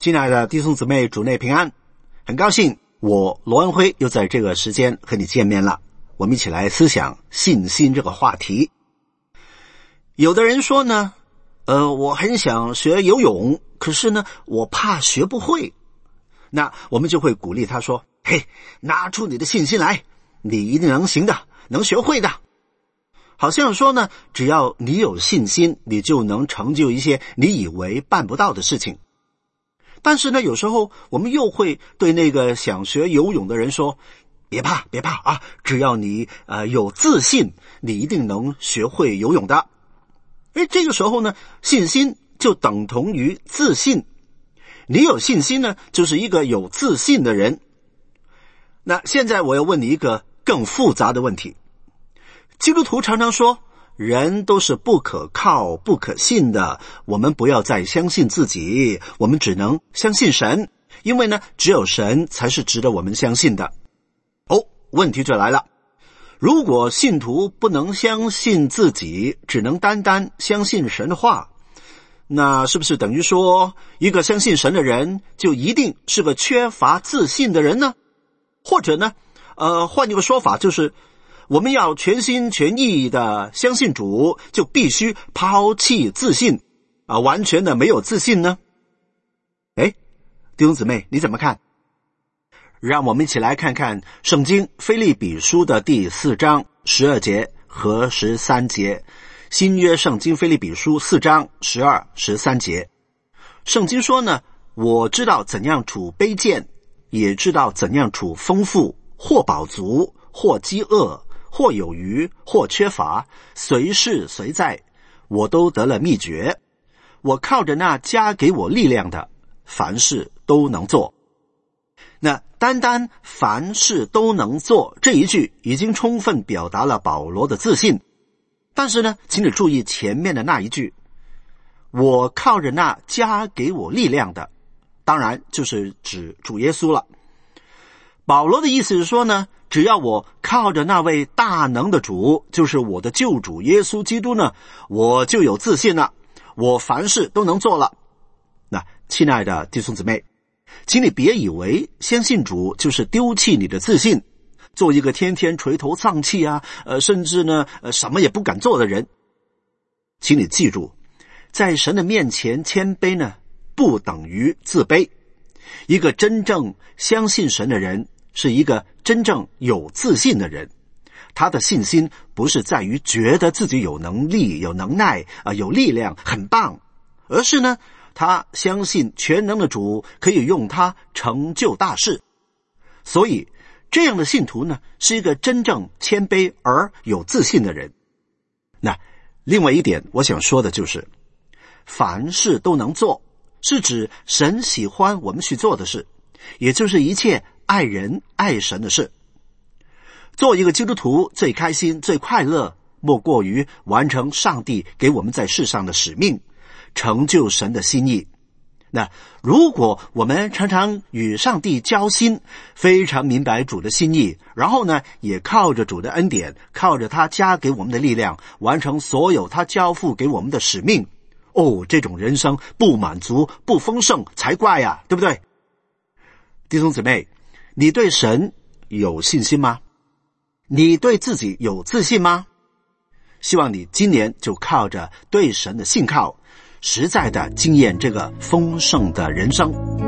亲爱的弟兄姊妹，主内平安，很高兴我罗恩辉又在这个时间和你见面了。我们一起来思想信心这个话题。有的人说呢，我很想学游泳，可是呢，我怕学不会。那我们就会鼓励他说，嘿，拿出你的信心来，你一定能行的，能学会的。好像说呢，只要你有信心，你就能成就一些你以为办不到的事情。但是呢，有时候我们又会对那个想学游泳的人说，别怕啊，只要你有自信，你一定能学会游泳的。这个时候呢，信心就等同于自信。你有信心呢，就是一个有自信的人。那现在我要问你一个更复杂的问题。基督徒常常说，人都是不可靠、不可信的，我们不要再相信自己，我们只能相信神，因为呢，只有神才是值得我们相信的。问题就来了，如果信徒不能相信自己，只能单单相信神的话，那是不是等于说，一个相信神的人就一定是个缺乏自信的人呢？或者呢，换一个说法，就是我们要全心全意的相信主，就必须抛弃自信完全的没有自信呢？弟兄姊妹，你怎么看？让我们一起来看看圣经腓立比书的第4章12节和13节。新约圣经腓立比书4章12、13节。圣经说呢，我知道怎样处卑贱，也知道怎样处丰富，或饱足，或饥饿，或有余，或缺乏，随事随在，我都得了秘诀。我靠着那加给我力量的，凡事都能做。那单单凡事都能做这一句已经充分表达了保罗的自信。但是呢，请你注意前面的那一句，我靠着那加给我力量的，当然就是指主耶稣了。保罗的意思是说呢，只要我靠着那位大能的主，就是我的救主耶稣基督呢，我就有自信了，我凡事都能做了。那亲爱的弟兄姊妹，请你别以为相信主就是丢弃你的自信，做一个天天垂头丧气甚至呢什么也不敢做的人。请你记住，在神的面前谦卑呢，不等于自卑。一个真正相信神的人，是一个真正有自信的人。他的信心不是在于觉得自己有能力、有能耐有力量，很棒，而是呢，他相信全能的主可以用他成就大事。所以这样的信徒呢，是一个真正谦卑而有自信的人。那另外一点我想说的就是，凡事都能做，是指神喜欢我们去做的事，也就是一切爱人爱神的事。做一个基督徒最开心最快乐，莫过于完成上帝给我们在世上的使命，成就神的心意。那如果我们常常与上帝交心，非常明白主的心意，然后呢，也靠着主的恩典，靠着他加给我们的力量，完成所有他交付给我们的使命，这种人生不满足不丰盛才怪呀，对不对？弟兄姊妹，你对神有信心吗？你对自己有自信吗？希望你今年就靠着对神的信靠，实在的经验这个丰盛的人生。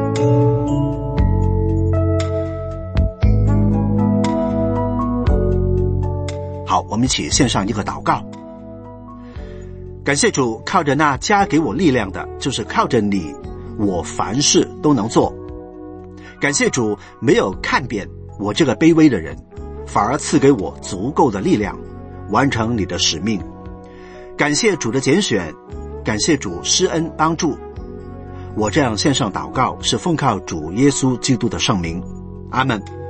好，我们一起献上一个祷告。感谢主，靠着那加给我力量的，就是靠着你，我凡事都能做。感谢主，没有看扁我这个卑微的人，反而赐给我足够的力量，完成你的使命。感谢主的拣选，感谢主施恩帮助。我这样献上祷告，是奉靠主耶稣基督的圣名。阿们。